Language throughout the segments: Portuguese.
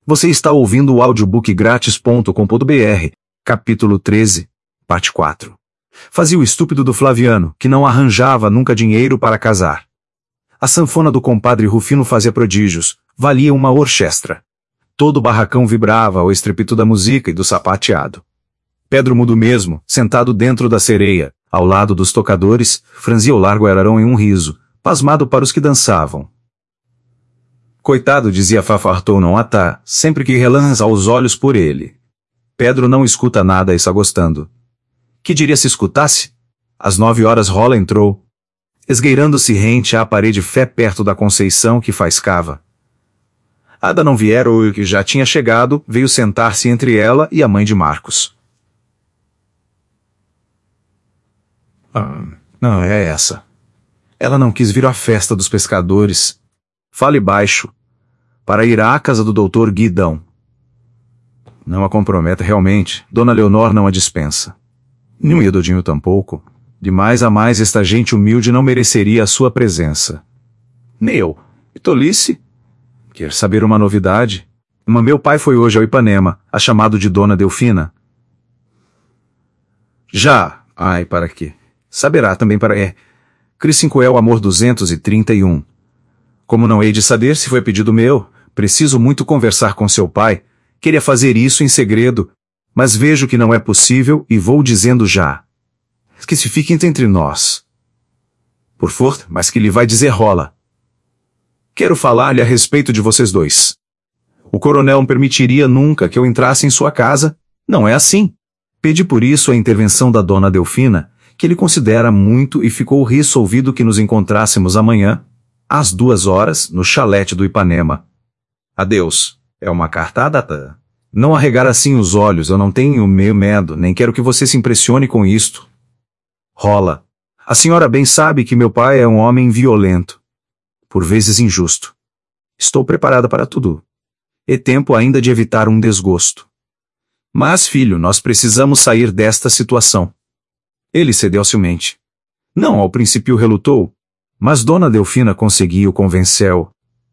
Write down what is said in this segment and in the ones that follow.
Você está ouvindo o audiobook grátis.com.br, capítulo 13, parte 4. Fazia o estúpido do Flaviano, que não arranjava nunca dinheiro para casar. A sanfona do compadre Rufino fazia prodígios, valia uma orquestra. Todo o barracão vibrava ao estrepito da música e do sapateado. Pedro Mudo mesmo, sentado dentro da sereia, ao lado dos tocadores, franzia o largo ararão em um riso, pasmado para os que dançavam. Coitado, dizia Fafartou não atá, sempre que relança os olhos por ele. Pedro não escuta nada e está gostando. Que diria se escutasse? Às 9 horas Rola entrou, esgueirando-se rente à parede fé perto da Conceição que faiscava. Ada não viera ou que já tinha chegado, veio sentar-se entre ela e a mãe de Marcos. Não é essa. Ela não quis vir à festa dos pescadores. Fale baixo, para ir à casa do doutor Guidão. Não a comprometa realmente, Dona Leonor não a dispensa. Nem o Edodinho tampouco. De mais a mais esta gente humilde não mereceria a sua presença. Nem eu. Que tolice? Quer saber uma novidade? Meu pai foi hoje ao Ipanema, a chamado de Dona Delfina. Já. Ai, para quê? Saberá também para... Cricincoel Amor 231. Como não hei de saber se foi pedido meu, preciso muito conversar com seu pai, queria fazer isso em segredo, mas vejo que não é possível e vou dizendo já. Que se fique entre nós. Por favor, mas que lhe vai dizer Rola. Quero falar-lhe a respeito de vocês dois. O coronel não permitiria nunca que eu entrasse em sua casa, não é assim. Pedi por isso a intervenção da Dona Delfina, que ele considera muito e ficou resolvido que nos encontrássemos amanhã, às 2 horas, no chalete do Ipanema. Adeus. É uma cartada? Não arregar assim os olhos, eu não tenho meio medo, nem quero que você se impressione com isto. Rola. A senhora bem sabe que meu pai é um homem violento. Por vezes injusto. Estou preparada para tudo. É tempo ainda de evitar um desgosto. Mas, filho, nós precisamos sair desta situação. Ele cedeu ciumente. Não, ao princípio relutou, mas Dona Delfina conseguiu convencê-lo.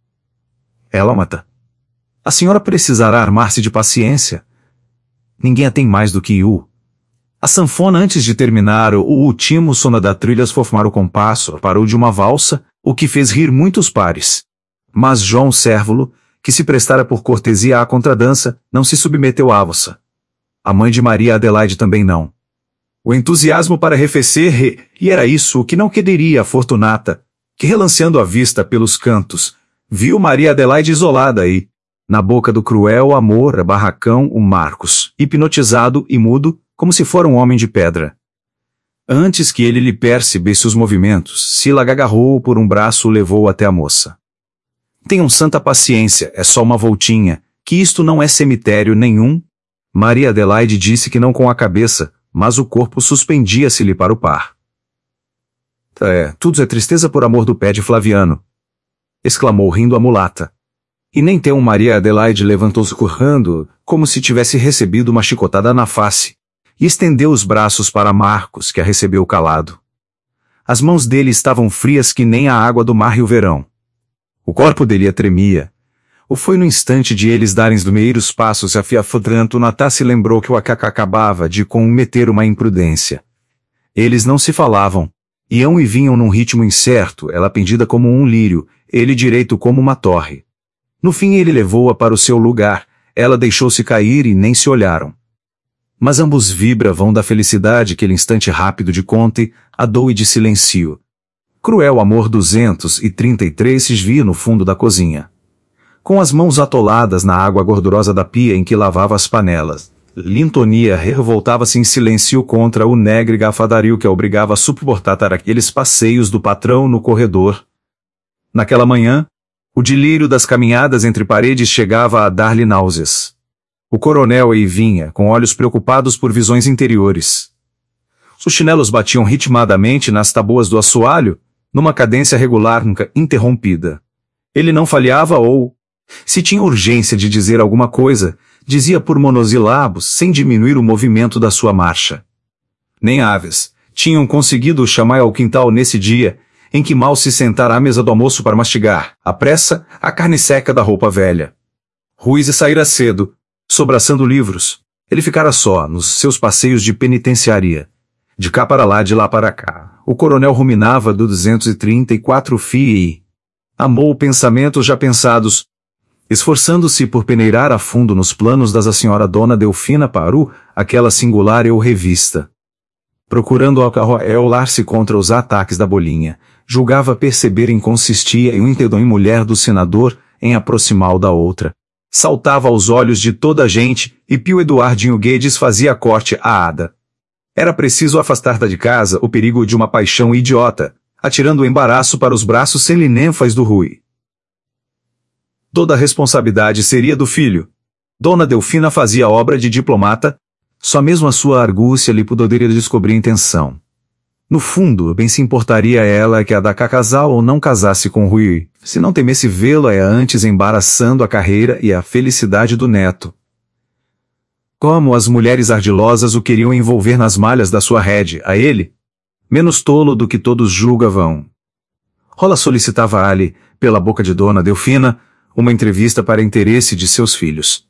Ela mata. A senhora precisará armar-se de paciência. Ninguém a tem mais do que eu. A sanfona, antes de terminar o último sono da trilha, formar o compasso, parou de uma valsa, o que fez rir muitos pares. Mas João Cérvulo, que se prestara por cortesia à contradança, não se submeteu à valsa. A mãe de Maria Adelaide também não. O entusiasmo para arrefecer, e era isso o que não quereria a Fortunata, que relanceando a vista pelos cantos, viu Maria Adelaide isolada aí, na boca do cruel amor, a barracão, o Marcos, hipnotizado e mudo, como se fora um homem de pedra. Antes que ele lhe percebesse os movimentos, Sila agarrou-o por um braço e o levou até a moça. Tenham santa paciência, é só uma voltinha, que isto não é cemitério nenhum. Maria Adelaide disse que não com a cabeça, mas o corpo suspendia-se-lhe para o par. Tudo é tristeza por amor do pé de Flaviano, exclamou rindo a mulata. E nem tão Maria Adelaide levantou-se correndo, como se tivesse recebido uma chicotada na face, e estendeu os braços para Marcos, que a recebeu calado. As mãos dele estavam frias que nem a água do mar e o verão. O corpo dele a tremia. Ou foi no instante de eles darem os primeiros passos a fiafodranto, Natá se lembrou que o Acacá acabava de cometer uma imprudência. Eles não se falavam. Iam e vinham num ritmo incerto, ela pendida como um lírio, ele direito como uma torre. No fim ele levou-a para o seu lugar, ela deixou-se cair e nem se olharam. Mas ambos vibravam da felicidade que aquele instante rápido de conte, a dor e de silêncio. Cruel Amor 233 se via no fundo da cozinha. Com as mãos atoladas na água gordurosa da pia em que lavava as panelas, Lintonia revoltava-se em silêncio contra o negre gafadario que a obrigava a suportar aqueles passeios do patrão no corredor. Naquela manhã, o delírio das caminhadas entre paredes chegava a dar-lhe náuseas. O coronel aí vinha, com olhos preocupados por visões interiores. Os chinelos batiam ritmadamente nas tabuas do assoalho, numa cadência regular nunca interrompida. Ele não falhava ou, se tinha urgência de dizer alguma coisa, dizia por monossilábios sem diminuir o movimento da sua marcha. Nem aves tinham conseguido chamar ao quintal nesse dia, em que mal se sentara à mesa do almoço para mastigar, à pressa, a carne seca da roupa velha. Ruiz saíra cedo, sobraçando livros. Ele ficara só, nos seus passeios de penitenciaria. De cá para lá, de lá para cá. O coronel ruminava do 234 FII. Amou pensamentos já pensados, esforçando-se por peneirar a fundo nos planos da senhora Dona Delfina Paru, aquela singular eu revista. Procurando acarolar-se contra os ataques da bolinha, julgava perceber em consistia e o interdom em mulher do senador em aproximá-lo da outra. Saltava aos olhos de toda a gente, e Pio Eduardinho Guedes fazia corte à Ada. Era preciso afastar de casa o perigo de uma paixão idiota, atirando o embaraço para os braços selinênfais do Rui. Toda a responsabilidade seria do filho. Dona Delfina fazia obra de diplomata, só mesmo a sua argúcia lhe poderia descobrir intenção. No fundo, bem se importaria ela que a da casal ou não casasse com Rui, se não temesse vê-la antes embaraçando a carreira e a felicidade do neto. Como as mulheres ardilosas o queriam envolver nas malhas da sua rede, a ele, menos tolo do que todos julgavam. Rola solicitava a-lhe, pela boca de Dona Delfina, uma entrevista para interesse de seus filhos.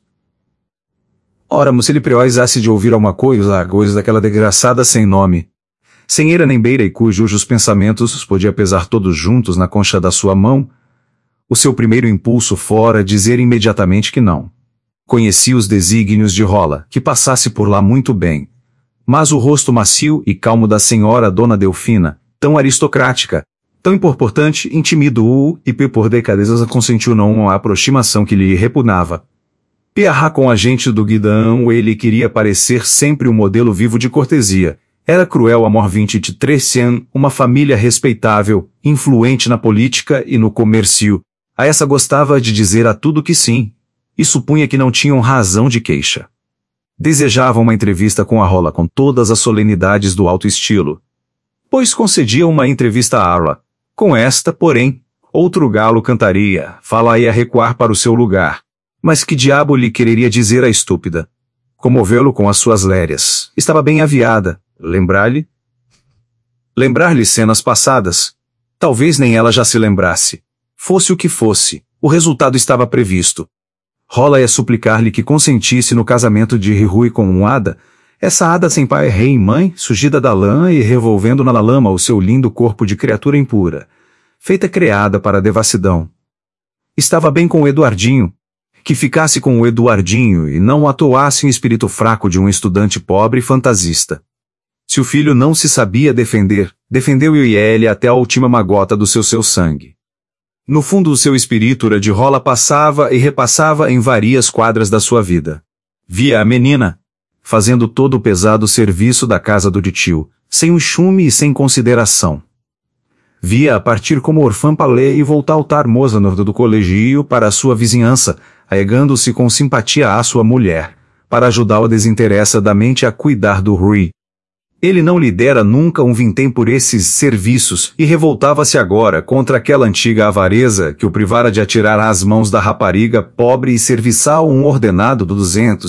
Ora, se ele prioizasse de ouvir alguma coisa daquela desgraçada sem nome, sem eira nem beira e cujos pensamentos podia pesar todos juntos na concha da sua mão, o seu primeiro impulso fora dizer imediatamente que não. Conhecia os desígnios de Rola, que passasse por lá muito bem. Mas o rosto macio e calmo da senhora Dona Delfina, tão aristocrática, tão importante, intimidou-o e por delicadeza consentiu não a aproximação que lhe repugnava. Piarrá com a gente do guidão, ele queria parecer sempre um modelo vivo de cortesia. Era cruel amor 23 anos, uma família respeitável, influente na política e no comércio. A essa gostava de dizer a tudo que sim, e supunha que não tinham razão de queixa. Desejava uma entrevista com a Rola com todas as solenidades do alto estilo, pois concedia uma entrevista a Arla. Com esta, porém, outro galo cantaria, fala-ia recuar para o seu lugar. Mas que diabo lhe quereria dizer a estúpida? Comovê-lo com as suas lérias. Estava bem aviada. Lembrar-lhe cenas passadas. Talvez nem ela já se lembrasse. Fosse o que fosse, o resultado estava previsto. Rola ia suplicar-lhe que consentisse no casamento de Rui com um Ada, essa Ada sem pai, rei e mãe, surgida da lã e revolvendo na lama o seu lindo corpo de criatura impura, feita criada para a devassidão. Estava bem com o Eduardinho, que ficasse com o Eduardinho e não atuasse em espírito fraco de um estudante pobre e fantasista. Se o filho não se sabia defender, defendeu ele até a última magota do seu sangue. No fundo o seu espírito de Rola passava e repassava em várias quadras da sua vida. Via a menina, fazendo todo o pesado serviço da casa do tio, sem um chume e sem consideração. Via-a partir como orfã palé e voltar ao tarmosa do colegio para a sua vizinhança, aegando-se com simpatia à sua mulher, para ajudá-la desinteressadamente a cuidar do Rui. Ele não lhe dera nunca um vintém por esses serviços e revoltava-se agora contra aquela antiga avareza que o privara de atirar às mãos da rapariga pobre e serviçal um ordenado do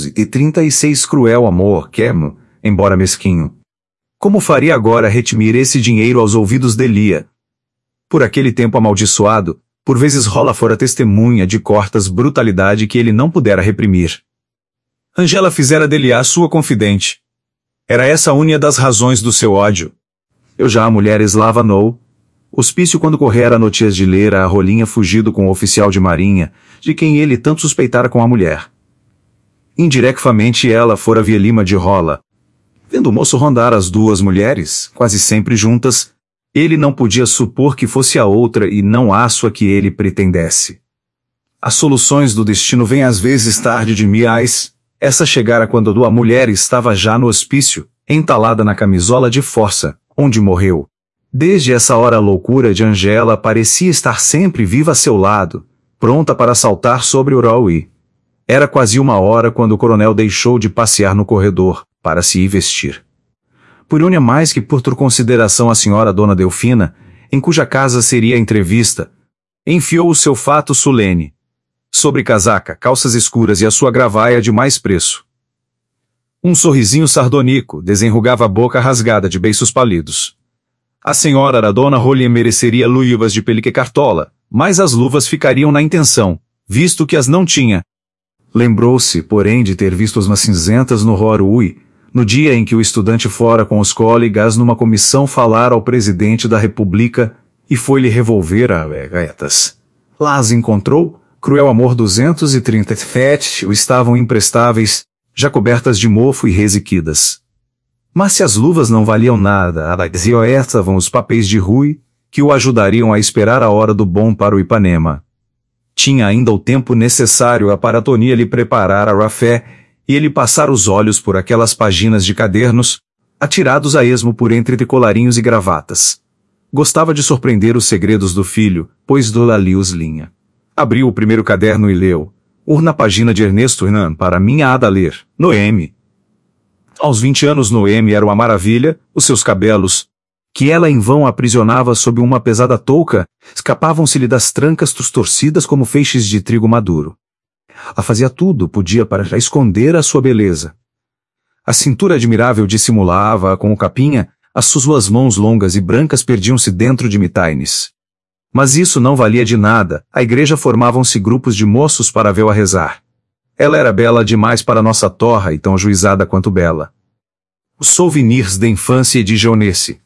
236 cruel amor que, embora mesquinho. Como faria agora retimir esse dinheiro aos ouvidos de Lia? Por aquele tempo amaldiçoado, por vezes Rola fora testemunha de cortas brutalidade que ele não pudera reprimir. Angela fizera dele a sua confidente. Era essa a única das razões do seu ódio. Eu já a mulher eslava no hospício quando correra notícias de ler a Rolinha fugido com o oficial de marinha, de quem ele tanto suspeitara com a mulher. Indiretamente ela fora via Lima de Rola. Vendo o moço rondar as duas mulheres, quase sempre juntas, ele não podia supor que fosse a outra e não a sua que ele pretendesse. As soluções do destino vêm às vezes tarde demais. Essa chegara quando a mulher estava já no hospício, entalada na camisola de força, onde morreu. Desde essa hora a loucura de Angela parecia estar sempre viva a seu lado, pronta para saltar sobre o Raui. Era quase 1 hora quando o coronel deixou de passear no corredor, para se ir vestir. Por unha mais que por consideração à senhora Dona Delfina, em cuja casa seria a entrevista, enfiou o seu fato solene, sobre casaca, calças escuras e a sua gravaia de mais preço. Um sorrisinho sardônico desenrugava a boca rasgada de beiços pálidos. A senhora da Dona Rolinha mereceria luvas de pelique cartola, mas as luvas ficariam na intenção, visto que as não tinha. Lembrou-se, porém, de ter visto as cinzentas no Horui, no dia em que o estudante fora com os colegas numa comissão falar ao presidente da República, e foi-lhe revolver a gaetas. Lá as encontrou, Cruel Amor 237, estavam imprestáveis, já cobertas de mofo e resiquidas. Mas se as luvas não valiam nada, estavam os papéis de Rui, que o ajudariam a esperar a hora do bom para o Ipanema. Tinha ainda o tempo necessário para Tonia lhe preparar a rafé, e ele passar os olhos por aquelas páginas de cadernos, atirados a esmo por entre decolarinhos e gravatas. Gostava de surpreender os segredos do filho, pois dou-lhe os linha. Abriu o primeiro caderno e leu. Na página de Ernesto Renan para minha Ada ler. Noemi. Aos 20 anos Noemi era uma maravilha, os seus cabelos, que ela em vão aprisionava sob uma pesada touca, escapavam-se-lhe das trancas torcidas como feixes de trigo maduro. Ela fazia tudo, podia para esconder a sua beleza. A cintura admirável dissimulava-a com o capinha, as suas mãos longas e brancas perdiam-se dentro de mitaines. Mas isso não valia de nada, a igreja formavam-se grupos de moços para vê-la rezar. Ela era bela demais para nossa torra e tão ajuizada quanto bela. Os souvenirs da infância e de jeunesse.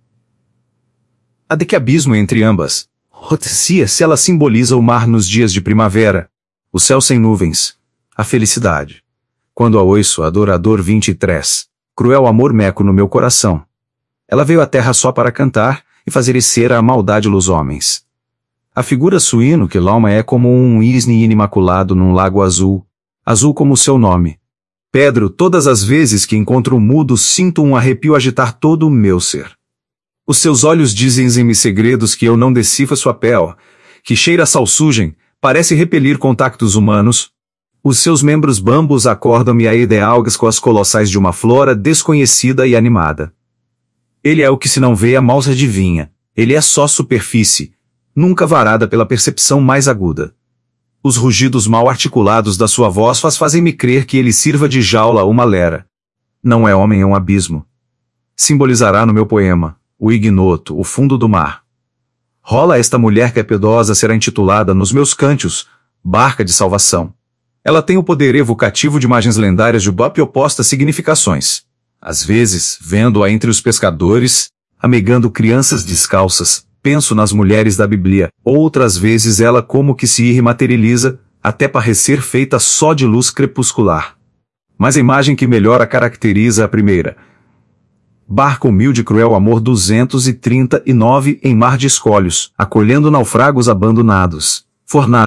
Há de que abismo entre ambas. Se ela simboliza o mar nos dias de primavera, o céu sem nuvens, a felicidade. Quando a ouço, adorador 23, cruel amor meco no meu coração. Ela veio à terra só para cantar e fazer escer a maldade dos homens. A figura suíno que l'alma é como um isne imaculado num lago azul, azul como o seu nome. Pedro, todas as vezes que encontro o mudo sinto um arrepio agitar todo o meu ser. Os seus olhos dizem-me segredos que eu não decifro sua pele, que cheira a salsugem, parece repelir contactos humanos. Os seus membros bambos acordam-me a idealgas com as colossais de uma flora desconhecida e animada. Ele é o que se não vê a mal se adivinha, ele é só superfície, nunca varada pela percepção mais aguda. Os rugidos mal articulados da sua voz fazem-me crer que ele sirva de jaula a uma lera. Não é homem, é um abismo. Simbolizará no meu poema, o ignoto, o fundo do mar. Rola esta mulher que é piedosa será intitulada nos meus cânticos, barca de salvação. Ela tem o poder evocativo de imagens lendárias de bop opostas significações. Às vezes, vendo-a entre os pescadores, amegando crianças descalças, penso nas mulheres da Bíblia. Outras vezes ela como que se irmaterializa, até parecer feita só de luz crepuscular. Mas a imagem que melhor a caracteriza é a primeira. Barca humilde cruel amor 239 em mar de escolhos, acolhendo naufragos abandonados. Fornalha.